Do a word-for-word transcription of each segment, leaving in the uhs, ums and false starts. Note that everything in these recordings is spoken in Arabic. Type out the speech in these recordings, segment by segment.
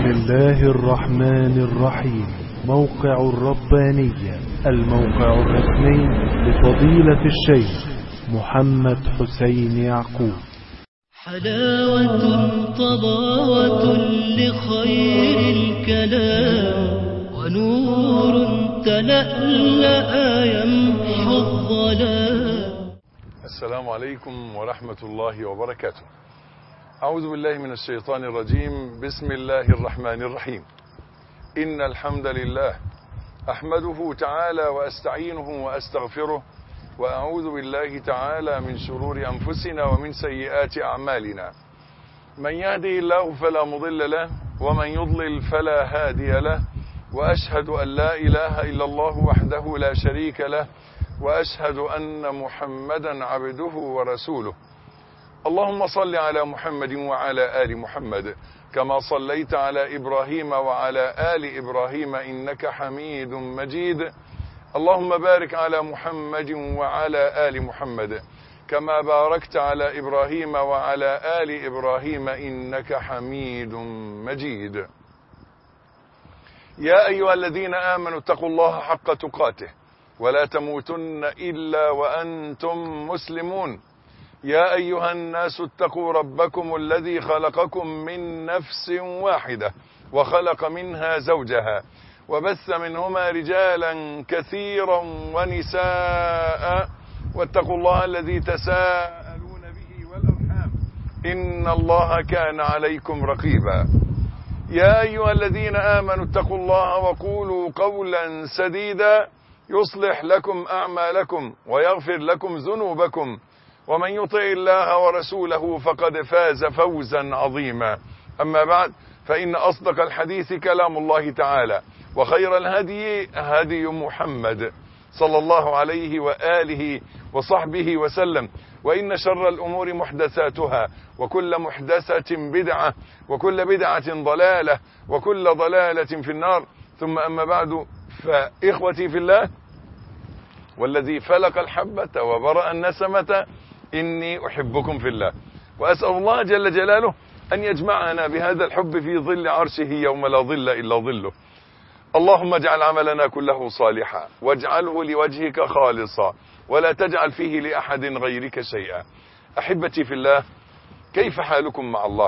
بسم الله الرحمن الرحيم. موقع الربانية، الموقع الرسمي لفضيلة الشيخ محمد حسين يعقوب. حلاوة طباوة لخير الكلام، ونور تلألأ يمحو الظلام. السلام عليكم ورحمة الله وبركاته. أعوذ بالله من الشيطان الرجيم. بسم الله الرحمن الرحيم. إن الحمد لله أحمده تعالى وأستعينه وأستغفره، وأعوذ بالله تعالى من شرور أنفسنا ومن سيئات أعمالنا. من يهدي الله فلا مضل له، ومن يضلل فلا هادي له، وأشهد أن لا إله إلا الله وحده لا شريك له، وأشهد أن محمدا عبده ورسوله. اللهم صل على محمد وعلى آل محمد كما صليت على إبراهيم وعلى آل إبراهيم إنك حميد مجيد. اللهم بارك على محمد وعلى آل محمد كما باركت على إبراهيم وعلى آل إبراهيم إنك حميد مجيد. يا أيها الذين آمنوا اتقوا الله حق تقاته ولا تموتن إلا وأنتم مسلمون. يا أيها الناس اتقوا ربكم الذي خلقكم من نفس واحدة وخلق منها زوجها وبث منهما رجالا كثيرا ونساء، واتقوا الله الذي تساءلون به والأرحام إن الله كان عليكم رقيبا. يا أيها الذين آمنوا اتقوا الله وقولوا قولا سديدا يصلح لكم أعمالكم ويغفر لكم ذنوبكم، ومن يطع الله ورسوله فقد فاز فوزا عظيما. أما بعد، فإن أصدق الحديث كلام الله تعالى، وخير الهدي هدي محمد صلى الله عليه وآله وصحبه وسلم، وإن شر الأمور محدثاتها، وكل محدثة بدعة، وكل بدعة ضلالة، وكل ضلالة في النار. ثم أما بعد، فإخوتي في الله، والذي فلق الحبة وبرأ النسمة إني أحبكم في الله، وأسأل الله جل جلاله أن يجمعنا بهذا الحب في ظل عرشه يوم لا ظل إلا ظله. اللهم اجعل عملنا كله صالحا، واجعله لوجهك خالصا، ولا تجعل فيه لأحد غيرك شيئا. أحبتي في الله، كيف حالكم مع الله؟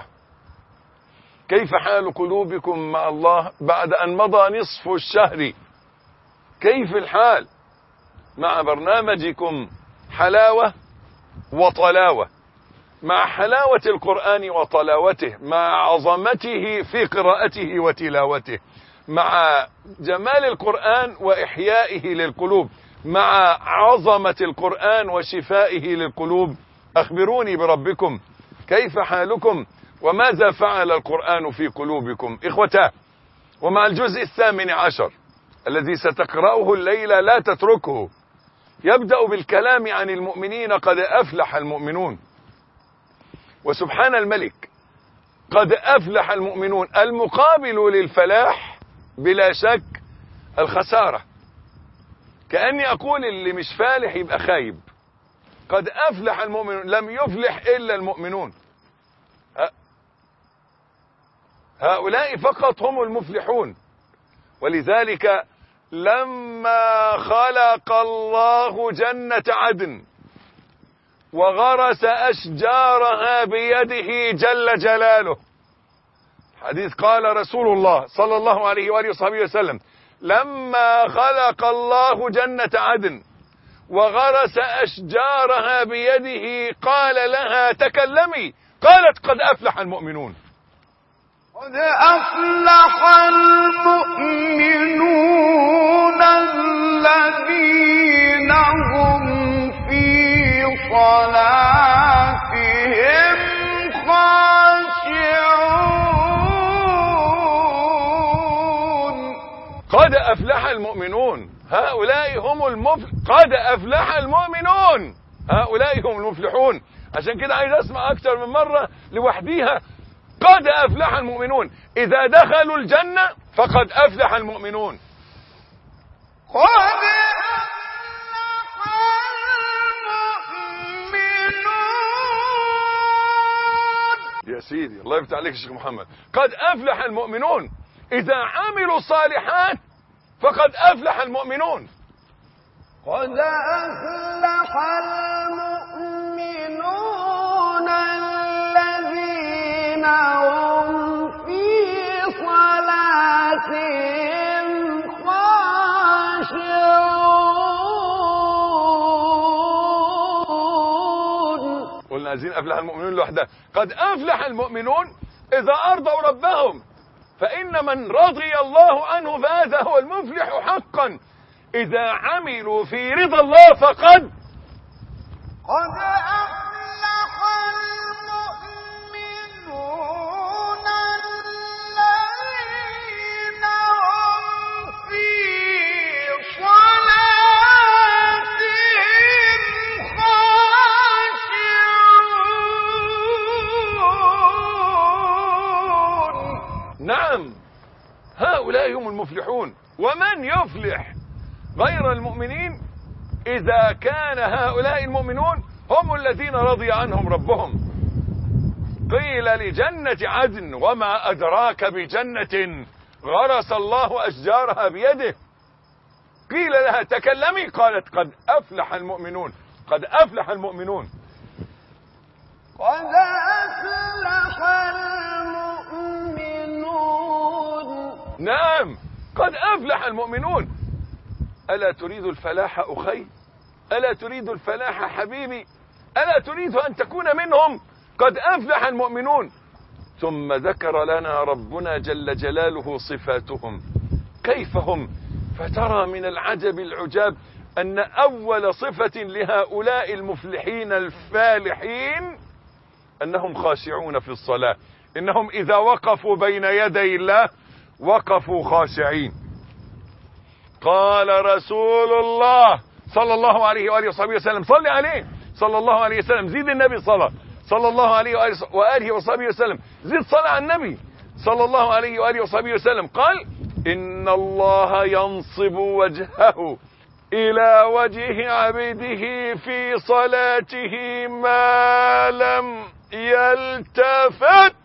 كيف حال قلوبكم مع الله بعد أن مضى نصف الشهر؟ كيف الحال مع برنامجكم حلاوة وطلاوة، مع حلاوة القرآن وطلاوته، مع عظمته في قراءته وتلاوته، مع جمال القرآن وإحيائه للقلوب، مع عظمة القرآن وشفائه للقلوب؟ أخبروني بربكم، كيف حالكم وماذا فعل القرآن في قلوبكم؟ إخوتاه، ومع الجزء الثامن عشر الذي ستقرأه الليلة لا تتركه، يبدأ بالكلام عن المؤمنين. قد أفلح المؤمنون. وسبحان الملك، قد أفلح المؤمنون. المقابل للفلاح بلا شك الخسارة. كأني أقول اللي مش فالح يبقى خايب. قد أفلح المؤمنون، لم يفلح إلا المؤمنون. هؤلاء فقط هم المفلحون. ولذلك لما خلق الله جنة عدن وغرس أشجارها بيده جل جلاله، حديث قال رسول الله صلى الله عليه وآله وصحبه وسلم: لما خلق الله جنة عدن وغرس أشجارها بيده قال لها تكلمي، قالت قد أفلح المؤمنون. قد أفلح المؤمنون الذين هم في صلاتهم خاشعون. قد أفلح المؤمنون، هؤلاء هم المفلح. قد أفلح المؤمنون، هؤلاء هم المفلحون. عشان كده عايز أسمع أكتر من مرة لوحديها: قد أفلح المؤمنون. إذا دخلوا الجنة فقد أفلح المؤمنون. قد أفلح المؤمنون. يا سيدي، الله يفتح عليك يا شيخ محمد. قد أفلح المؤمنون إذا عملوا الصالحات، فقد أفلح المؤمنون. قد أفلح المؤمنون الذين هم في صلاتهم خاشعون. قلنا عايزين أفلح المؤمنون لوحدها. قد أفلح المؤمنون إذا أرضوا ربهم، فإن من رضي الله عنه فهذا هو المفلح حقا. إذا عملوا في رضا الله فقد قد أفلح المؤمنون الذين هم في صلاتهم خاشعون. نعم، هؤلاء هم المفلحون. ومن يفلح غير المؤمنين إذا كان هؤلاء المؤمنون هم الذين رضي عنهم ربهم. قيل لجنة عدن وما أدراك بجنة غرس الله أشجارها بيده. قيل لها تكلمي، قالت قد أفلح المؤمنون. قد أفلح المؤمنون. قد أفلح المؤمنون. نعم، قد أفلح المؤمنون. ألا تريد الفلاح أخي؟ ألا تريد الفلاح حبيبي؟ ألا تريد أن تكون منهم؟ قد أفلح المؤمنون. ثم ذكر لنا ربنا جل جلاله صفاتهم كيف هم، فترى من العجب العجاب أن أول صفة لهؤلاء المفلحين الفالحين أنهم خاشعون في الصلاة. إنهم إذا وقفوا بين يدي الله وقفوا خاشعين. قال رسول الله صلى الله عليه وآله وصحبه وسلم، صلي عليه صلى الله عليه وسلم، زيد النبي صلى صلى الله عليه وآله وصحبه وسلم، زيد صلى على النبي صلى الله عليه وآله وصحبه وسلم. قال إن الله ينصب وجهه إلى وجه عبده في صلاته ما لم يلتفت.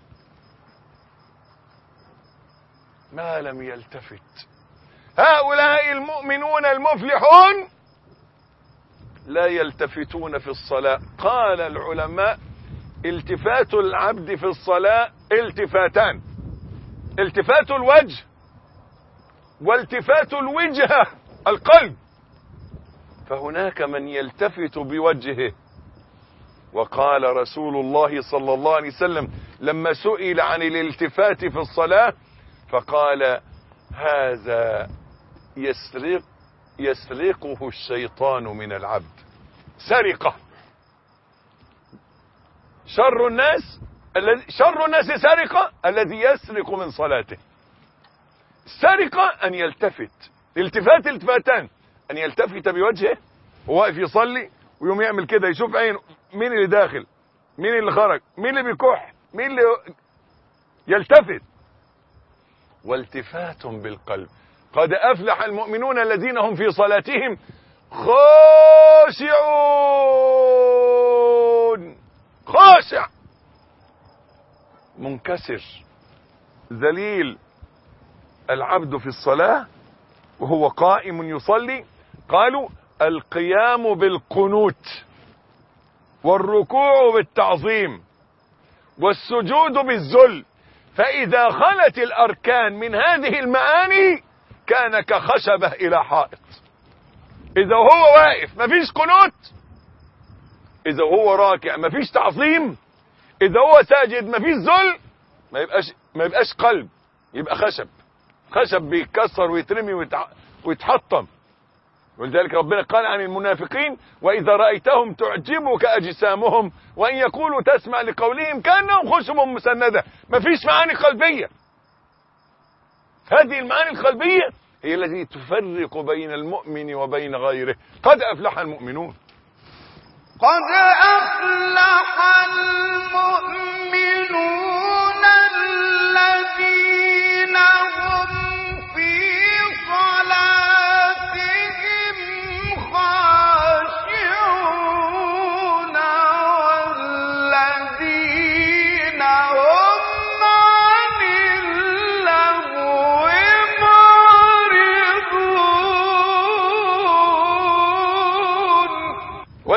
ما لم يلتفت. هؤلاء المؤمنون المفلحون لا يلتفتون في الصلاة. قال العلماء التفات العبد في الصلاة التفاتان: التفات الوجه والتفات الوجهة القلب. فهناك من يلتفت بوجهه. وقال رسول الله صلى الله عليه وسلم لما سئل عن الالتفات في الصلاة فقال هذا يسرق يسرقه الشيطان من العبد. سرقة. شر الناس الذي شر الناس سرقة الذي يسرق من صلاته. السرقة أن يلتفت. الالتفات التفاتان: أن يلتفت بوجهه وهو واقف يصلي ويوم يعمل كده يشوف عين مين اللي داخل، مين اللي خرج، مين اللي بيكح، مين اللي يلتفت. والتفات بالقلب: قد أفلح المؤمنون الذين هم في صلاتهم خاشعون. خاشع، منكسر، ذليل. العبد في الصلاة وهو قائم يصلي قالوا القيام بالقنوت والركوع بالتعظيم والسجود بالذل. فإذا خلت الأركان من هذه المعاني كان كخشبة إلى حائط. إذا هو واقف مفيش قنوت، إذا هو راكع مفيش تعظيم، إذا هو ساجد مفيش ذل، ما يبقاش ما يبقاش قلب، يبقى خشب. خشب بيتكسر ويترمي ويتحطم. ولذلك ربنا قال عن المنافقين وإذا رأيتهم تعجبك أجسامهم وإن يقولوا تسمع لقولهم كأنهم خشب مسندة. مفيش معاني قلبية. هذه المعاني القلبية هي التي تفرق بين المؤمن وبين غيره. قد أفلح المؤمنون. قد أفلح المؤمنون الذين هم في صلاتهم خاشعون والذين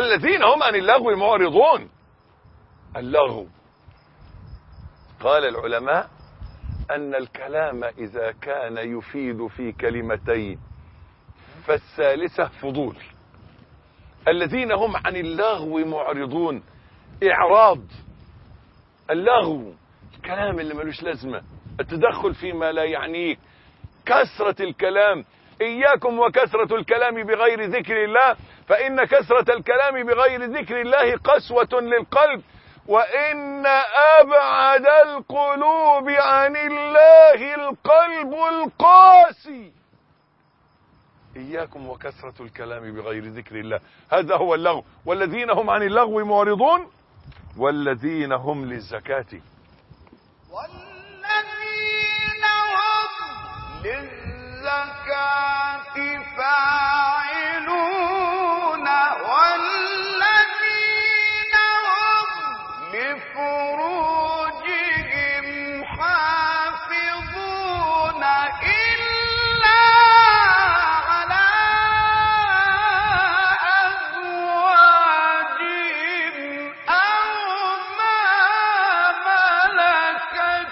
والذين هم عن اللغو معرضون. اللغو، قال العلماء أن الكلام إذا كان يفيد في كلمتين فالثالثة فضول. الذين هم عن اللغو معرضون، إعراض، اللغو، الكلام اللي ملوش لازمة، التدخل فيما لا يعنيك، كثرة الكلام. إياكم وكثرة الكلام بغير ذكر الله، فإن كثرة الكلام بغير ذكر الله قسوة للقلب، وإن أبعد القلوب عن الله القلب القاسي. إياكم وكثرة الكلام بغير ذكر الله، هذا هو اللغو. والذين هم عن اللغو معرضون والذين هم للزكاة والذين هم للزكاة فاعلون والذين هم لفروجهم حافظون إلا على أزواجهم أو ما ملكت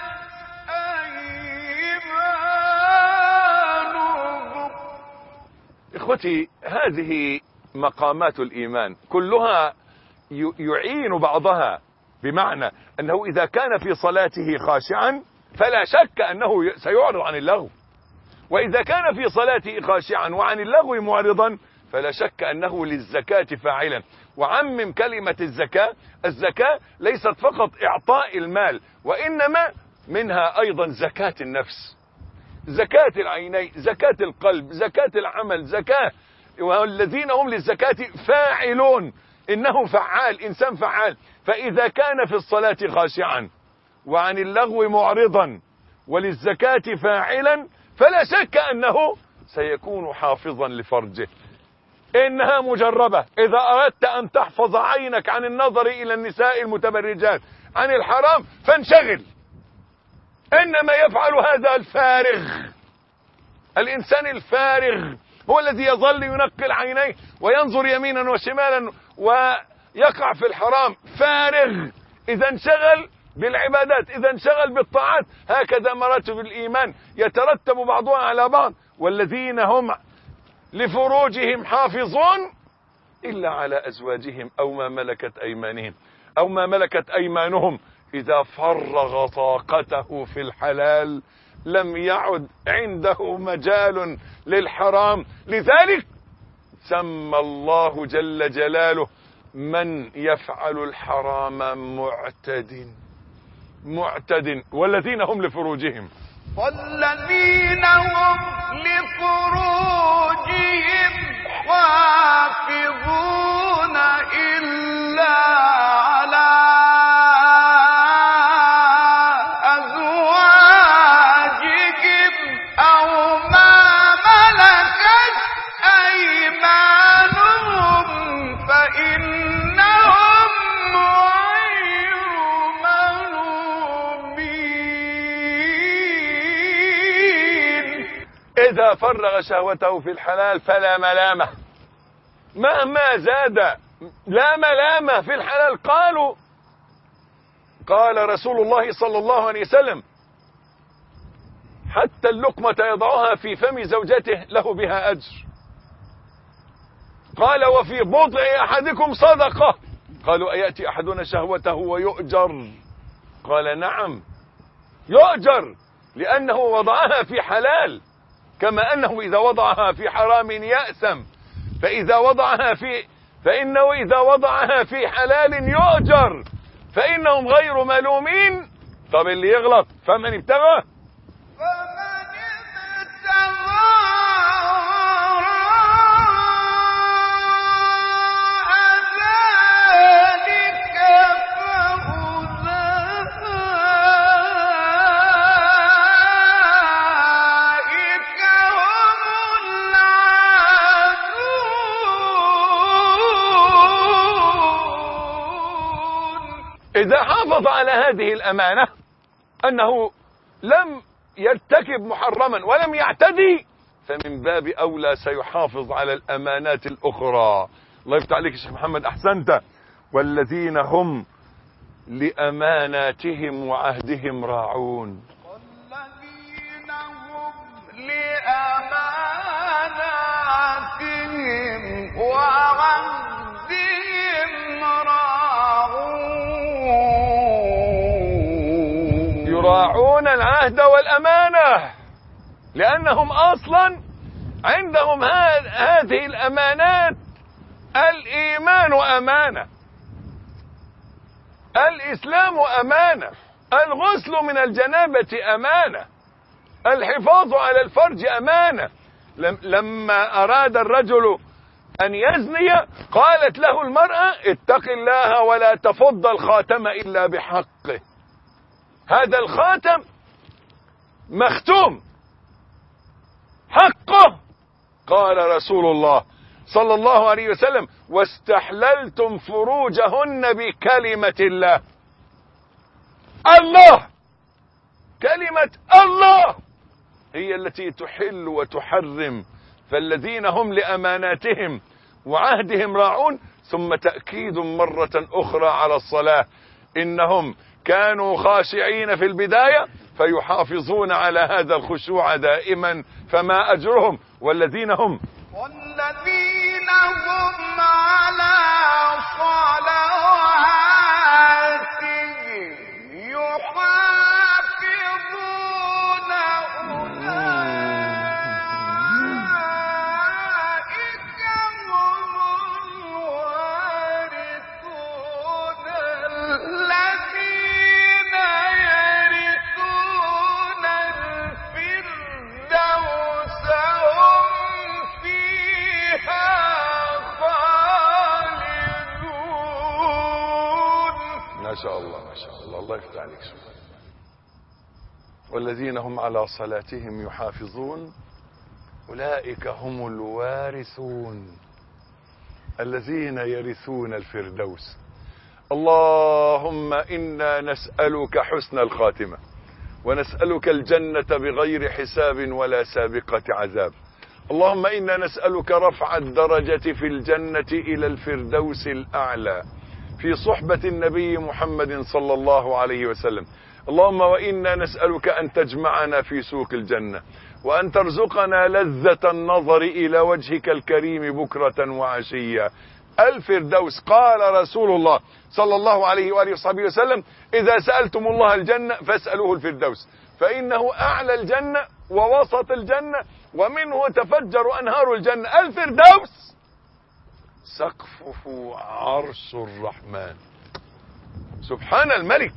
أيمانهم. إخوتي، هذه مقامات الإيمان كلها يعين بعضها، بمعنى أنه إذا كان في صلاته خاشعا فلا شك أنه سيعرض عن اللغو، وإذا كان في صلاته خاشعا وعن اللغو معرضا فلا شك أنه للزكاة فاعلا. وعمم كلمة الزكاة، الزكاة ليست فقط إعطاء المال، وإنما منها أيضا زكاة النفس، زكاة العينين، زكاة القلب، زكاة العمل، زكاة. والذين هم للزكاة فاعلون، إنه فعال، إنسان فعال. فإذا كان في الصلاة خاشعا وعن اللغو معرضا وللزكاة فاعلا فلا شك أنه سيكون حافظا لفرجه. إنها مجربة. إذا أردت أن تحفظ عينك عن النظر إلى النساء المتبرجات، عن الحرام، فانشغل. إنما يفعل هذا الفارغ. الإنسان الفارغ هو الذي يظل ينقل عينيه وينظر يمينا وشمالا ويقع في الحرام. فارغ. إذا انشغل بالعبادات، إذا انشغل بالطاعات. هكذا مراتب الإيمان يترتب بعضها على بعض. والذين هم لفروجهم حافظون إلا على أزواجهم أو ما ملكت أيمانهم أو ما ملكت أيمانهم. إذا فرغ طاقته في الحلال لم يعد عنده مجال للحرام. لذلك سمى الله جل جلاله من يفعل الحرام معتد معتد. والذين هم لفروجهم والذين هم لفروجهم حافظون إلا على أزواجهم أو ما ملكت أيمانهم فإنهم غير ملومين. إذا فرغ شهوته في الحلال فلا ملامة، مهما زاد لا ملامة في الحلال. قالوا قال رسول الله صلى الله عليه وسلم حتى اللقمة يضعها في فم زوجته له بها أجر. قال وفي بضع أحدكم صدقة. قالوا أيأتي أحدنا شهوته ويؤجر؟ قال نعم يؤجر، لأنه وضعها في حلال، كما أنه إذا وضعها في حرام يأثم. فإذا وضعها في فإنه إذا وضعها في حلال يؤجر، فإنهم غير ملومين. طب اللي يغلط فمن ابتغى فمن ابتغى ذلك فأولئك هم العادون. إذا حافظ على هذه الأمانة أنه لم يرتكب محرما ولم يعتدي، فمن باب أولى سيحافظ على الأمانات الأخرى. الله يفتح عليك يا شيخ محمد، أحسنت. والذين هم لأماناتهم وعهدهم راعون. والذين هم لأماناتهم وعهدهم راعون. يراعون العهد والأمانة لأنهم أصلا عندهم هذه الأمانات. الإيمان أمانة، الإسلام أمانة، الغسل من الجنابة أمانة، الحفاظ على الفرج أمانة. لما أراد الرجل أن يزني قالت له المرأة اتق الله ولا تفض الخاتم إلا بحقه. هذا الخاتم مختوم حقه. قال رسول الله صلى الله عليه وسلم واستحللتم فروجهن بكلمة الله. الله، كلمة الله هي التي تحل وتحرم. فالذين هم لأماناتهم وعهدهم راعون. ثم تأكيد مرة أخرى على الصلاة، إنهم كانوا خاشعين في البداية فيحافظون على هذا الخشوع دائما، فما أجرهم. والذين هم والذين هم على صلواتهم يحافظون أولئك هم الوارثون الذين يرثون الفردوس هم فيها خالدون. ما شاء الله ما شاء الله، الله يفتح عليك. والذين هم على صلاتهم يحافظون أولئك هم الوارثون الذين يرثون الفردوس. اللهم إنا نسألك حسن الخاتمة، ونسألك الجنة بغير حساب ولا سابقة عذاب. اللهم إنا نسألك رفع الدرجة في الجنة إلى الفردوس الأعلى في صحبة النبي محمد صلى الله عليه وسلم. اللهم وإنا نسألك أن تجمعنا في سوق الجنة، وأن ترزقنا لذة النظر إلى وجهك الكريم بكرة وعشيا. الفردوس. قال رسول الله صلى الله عليه وآله وصحبه وسلم إذا سألتم الله الجنة فاسألوه الفردوس، فإنه أعلى الجنة ووسط الجنة ومنه تفجر أنهار الجنة. الفردوس سقفه عرش الرحمن. سبحان الملك.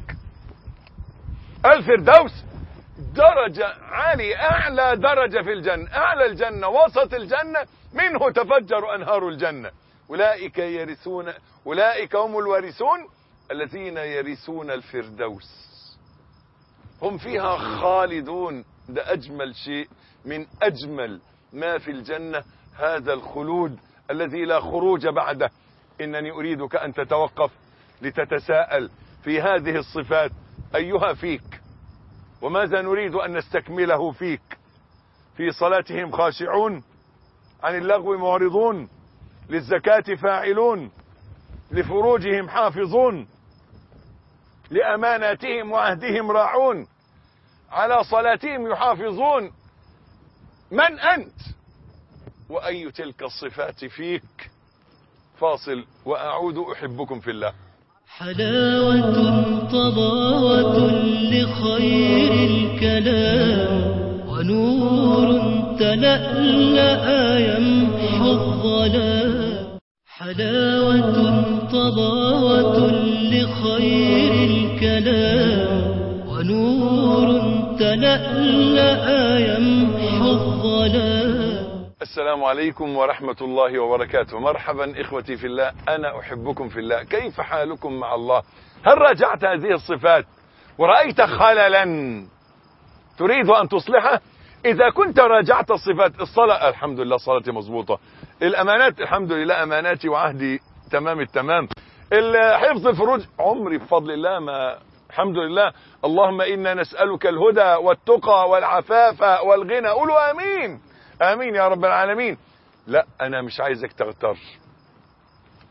الفردوس درجة عالية، أعلى درجة في الجنة، أعلى الجنة وسط الجنة منه تفجر أنهار الجنة. أولئك يرثون، أولئك هم الوارثون الذين يرثون الفردوس هم فيها خالدون. ده أجمل شيء، من أجمل ما في الجنة هذا الخلود الذي لا خروج بعده. إنني أريدك أن تتوقف لتتساءل في هذه الصفات أيها فيك، وماذا نريد أن نستكمله فيك. في صلاتهم خاشعون، عن اللغو معرضون، للزكاة فاعلون، لفروجهم حافظون، لأماناتهم وعهدهم راعون، على صلاتهم يحافظون. من أنت وأي تلك الصفات فيك؟ فاصل وأعود. أحبكم في الله. حلاوة طباوة لخير الكلام، ونور تلألأ يمحو الظلام. حلاوة طباوة لخير الكلام، ونور تلألأ يمحو الظلام. السلام عليكم ورحمة الله وبركاته. مرحبا إخوتي في الله، أنا أحبكم في الله. كيف حالكم مع الله؟ هل راجعت هذه الصفات ورأيت خللا تريد أن تصلحه؟ إذا كنت راجعت الصفات، الصلاة الحمد لله صلاتي مظبوطة، الأمانات الحمد لله أماناتي وعهدي تمام التمام، حفظ الفروج عمري بفضل الله ما الحمد لله. اللهم إنا نسألك الهدى والتقى والعفاف والغنى. قولوا آمين آمين يا رب العالمين. لا، أنا مش عايزك تغتر،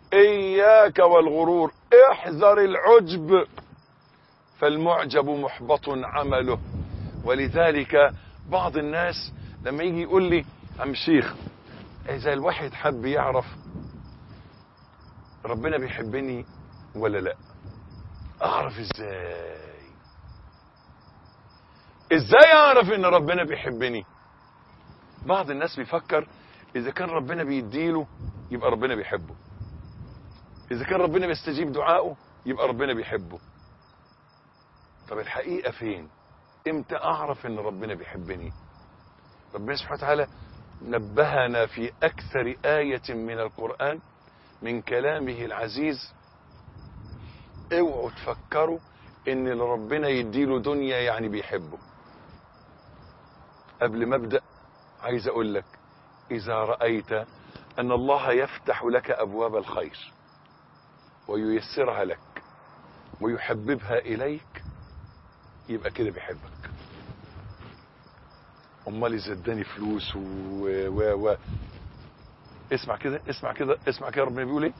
إياك والغرور، احذر العجب، فالمعجب محبط عمله. ولذلك بعض الناس لما يجي يقول لي عم شيخ، إذا الواحد حب يعرف ربنا بيحبني ولا لا، أعرف إزاي؟ إزاي أعرف إن ربنا بيحبني؟ بعض الناس بيفكر إذا كان ربنا بيديله يبقى ربنا بيحبه، إذا كان ربنا بيستجيب دعائه يبقى ربنا بيحبه. طب الحقيقة فين؟ إمتى أعرف إن ربنا بيحبني؟ ربنا سبحانه وتعالى نبهنا في أكثر آية من القرآن من كلامه العزيز. اوعوا تفكروا إن اللي ربنا يديله دنيا يعني بيحبه. قبل ما أبدأ عايز أقول لك، إذا رأيت أن الله يفتح لك أبواب الخير وييسرها لك ويحببها إليك، يبقى كده بيحبك. أمال إذا اداني فلوس و... و... و... اسمع كده اسمع كده اسمع كده ربنا بيقول إيه؟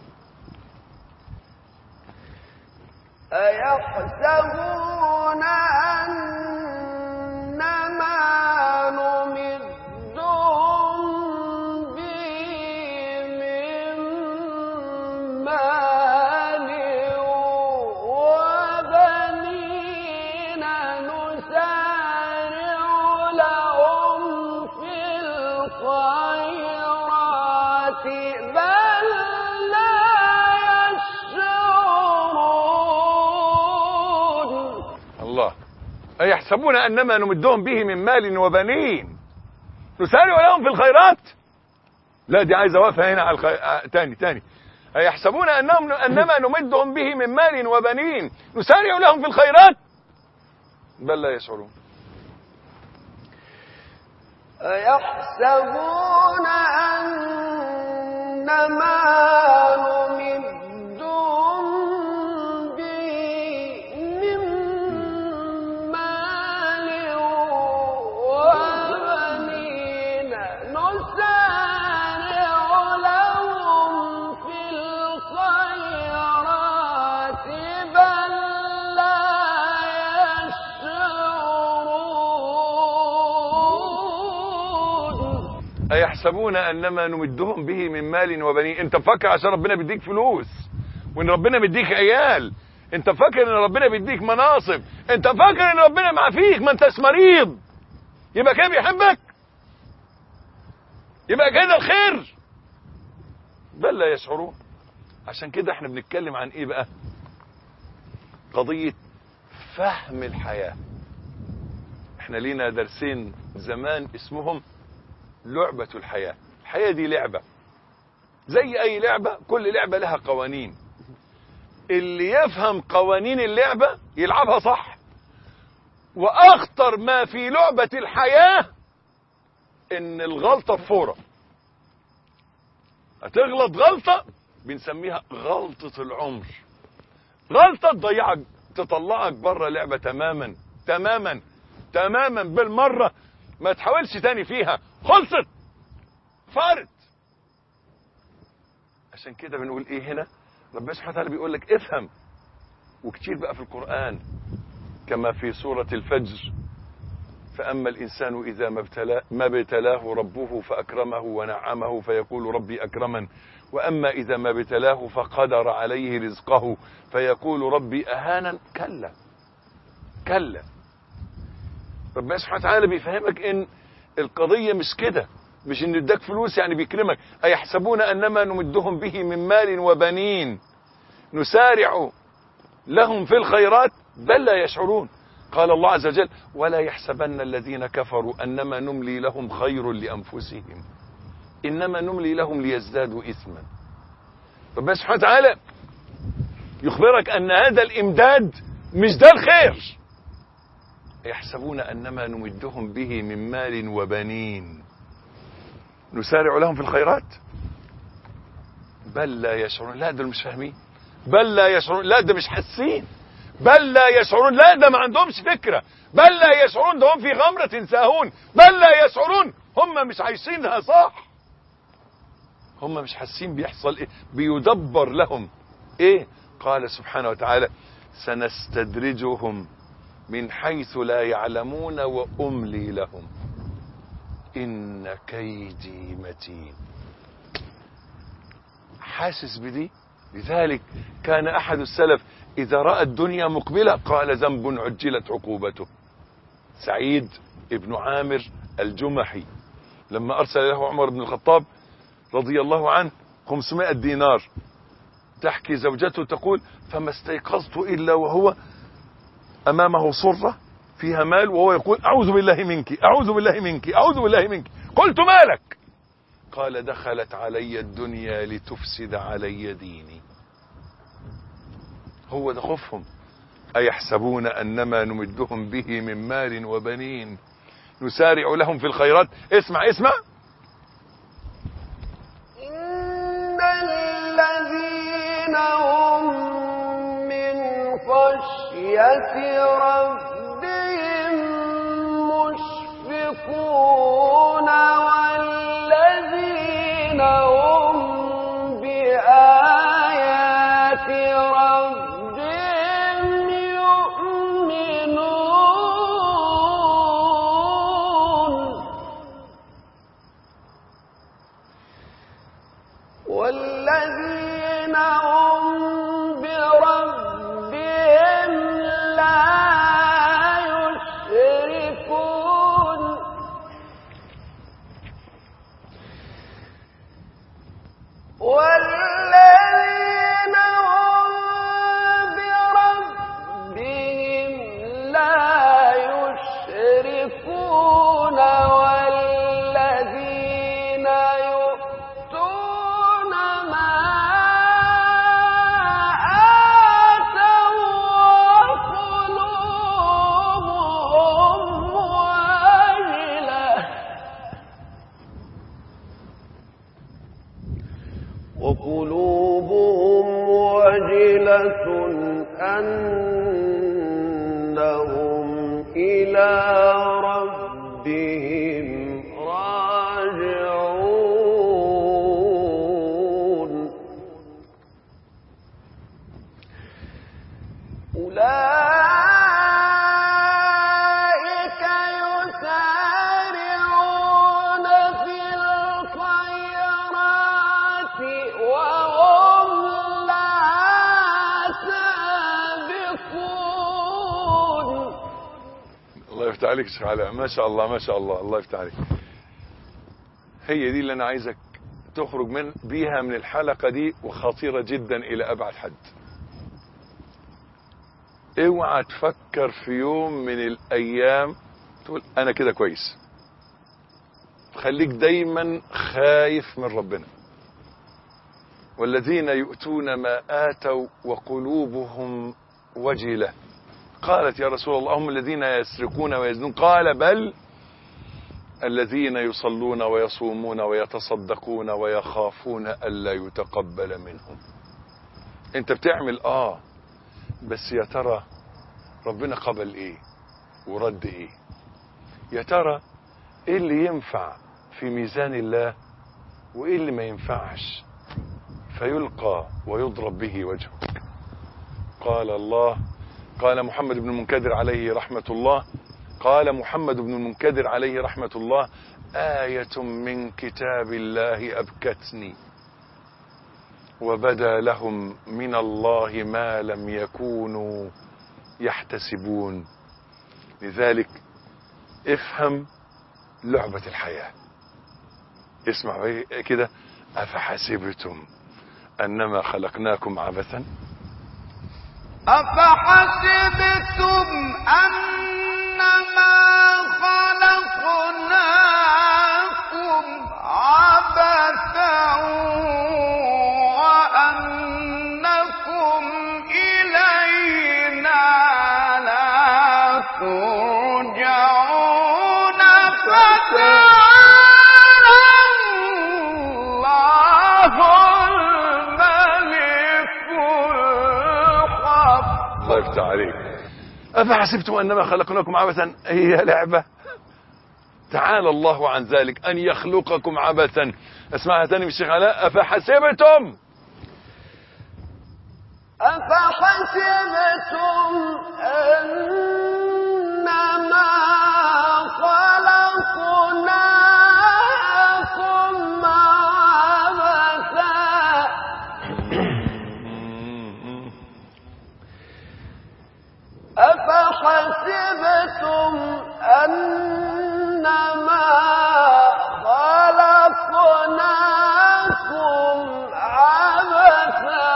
أيحسبون أنما نمدهم به من مال وبنين نسارع لهم في الخيرات بل لا يشعرون. الله. أيحسبون أنما نمدهم به من مال وبنين نسارع لهم في الخيرات. لا دي عايزة وقفة هنا على الخي... آه... تاني تاني أيحسبون أنهم أنما نمدهم به من مال وبنين نسارع لهم في الخيرات بل لا يشعرون. أيحسبون أنما نمدهم به من مال وبنين نسارع لهم في الخيرات بل لا يشعرون. أيحسبون أنما نمدهم به من مال وبنين. أنت فاكر عشان ربنا بيديك فلوس وإن ربنا بيديك عيال، أنت فاكر إن ربنا بيديك مناصب، أنت فاكر إن ربنا معافيك، ما أنتش مريض، يبقى كده بيحبك؟ يبقى كده الخير؟ بل لا يشعرون. عشان كده احنا بنتكلم عن ايه بقى؟ قضية فهم الحياة. احنا لينا درسين زمان اسمهم لعبة الحياة. الحياة دي لعبة زي اي لعبة، كل لعبة لها قوانين. اللي يفهم قوانين اللعبة يلعبها صح. واخطر ما في لعبة الحياة ان الغلطة بفورة. هتغلط غلطة بنسميها غلطة العمر. غلطة تضيعك، تطلعك بره لعبة تماما تماما تماما بالمرة، ما تحاولش تاني فيها، خلصت، فارت. عشان كده بنقول ايه هنا؟ ربنا سبحانه وتعالى بيقول لك افهم. وكتير بقى في القرآن كما في سورة الفجر: فأما الإنسان إذا ما ابتلاه, ما ابتلاه ربه فأكرمه ونعمه فيقول ربي أكرمن، وأما إذا ما ابتلاه فقدر عليه رزقه فيقول ربي أهانا. كلا كلا. ربنا سبحانه وتعالى بيفهمك إن القضية مش كده، مش إن اداك فلوس يعني بيكرمك. أيحسبون أنما نمدهم به من مال وبنين نسارع لهم في الخيرات بل لا يشعرون. قال الله عز وجل: ولا يحسبن الذين كفروا أنما نملي لهم خير لأنفسهم إنما نملي لهم ليزدادوا إثما. ربنا سبحانه وتعالى يخبرك أن هذا الإمداد مش ده الخير. يحسبون أنما نمدهم به من مال وبنين نسارع لهم في الخيرات بل لا يشعرون. لا دول مش فاهمين، بل لا يشعرون، لا ده مش حاسين، بل لا يشعرون، لا ده ما عندهمش فكرة، بل لا يشعرون، ده هم في غمرة ساهون، بل لا يشعرون، هم مش عايشينها صح، هم مش حاسين بيحصل ايه، بيدبر لهم ايه. قال سبحانه وتعالى سنستدرجهم من حيث لا يعلمون وأملي لهم إن كيدي متين. حاسس بدي؟ لذلك كان أحد السلف إذا رأى الدنيا مقبلة قال ذنب عجلت عقوبته. سعيد ابن عامر الجمحي لما أرسل له عمر بن الخطاب رضي الله عنه خمسمائة دينار، تحكي زوجته تقول فما استيقظت إلا وهو أمامه صرة فيها مال وهو يقول أعوذ بالله منك أعوذ بالله منك أعوذ بالله منك. قلت مالك؟ قال دخلت علي الدنيا لتفسد علي ديني. هو ده خوفهم. أيحسبون أنما نمدهم به من مال وبنين نسارع لهم في الخيرات. اسمع اسمع إن الذين هم من خشية ربهم مشفقون والذين هم بآيات ربهم يؤمنون والذين هم بربهم لا يشركون. والذين هم بربهم لا يشركون والذين يؤتون ما آتوا وقلوبهم وجلة وقلوبهم وجلة أنهم إلى ربهم راجعون. أولئك يسارعون في الخيرات وهم لا سابقون. الله يفتح عليك يا شيخ علاء، ما شاء الله ما شاء الله، الله يفتح عليك. هي دي اللي انا عايزك تخرج من بيها من الحلقة دي، وخطيرة جدا الى ابعد حد. اوعى تفكر في يوم من الايام تقول انا كده كويس. خليك دايما خايف من ربنا. والذين يؤتون ما آتوا وقلوبهم وجلة. قالت يا رسول الله هم الذين يسرقون ويزنون؟ قال بل الذين يصلون ويصومون ويتصدقون ويخافون ألا يتقبل منهم. انت بتعمل اه بس يا ترى ربنا قبل ايه ورد ايه؟ يا ترى ايه اللي ينفع في ميزان الله وايه اللي ما ينفعش فيلقى ويضرب به وجهك؟ قال الله قال محمد بن المنكدر عليه رحمة الله قال محمد بن المنكدر عليه رحمة الله آية من كتاب الله أبكتني وبدا لهم من الله ما لم يكونوا يحتسبون. لذلك افهم لعبة الحياة. اسمع كده أفحسبتم أنما خلقناكم عبثا أفحسبتم أنما خلقناكم عبثا وأنكم إلينا لا ترجعون فتعالى الله الملك الحق. الله يفتح عليك. أفحسبتم أنما خلقناكم عبثا؟ هي لعبة؟ تعالى الله عن ذلك أن يخلقكم عبثا. اسمعها تاني من الشيخ علاء. أفحسبتم أفحسبتم أنما خلقناكم عبثا أفحسبتم أنما خلقناكم عبثا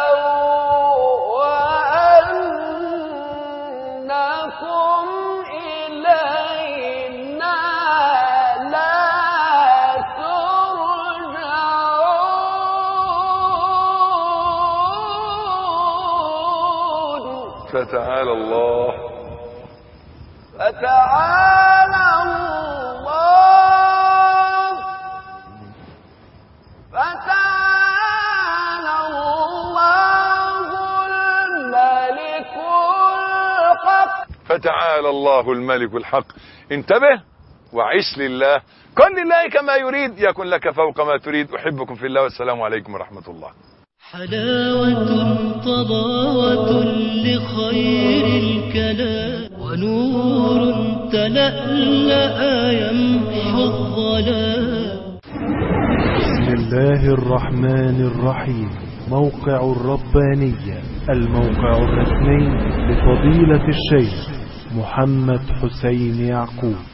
وأنكم إلينا لا ترجعون. فتعالى الله فتعالى الله فتعالى الله الملك الحق. فتعالى الله الملك الحق. انتبه وعش لله، كن لله كما يريد يكن لك فوق ما تريد. أحبكم في الله والسلام عليكم ورحمة الله. حلاوة طباوة لخير الكلام ونور تلألأ يمحو الظلام. بسم الله الرحمن الرحيم. موقع الربانية، الموقع الرسمي لفضيلة الشيخ محمد حسين يعقوب.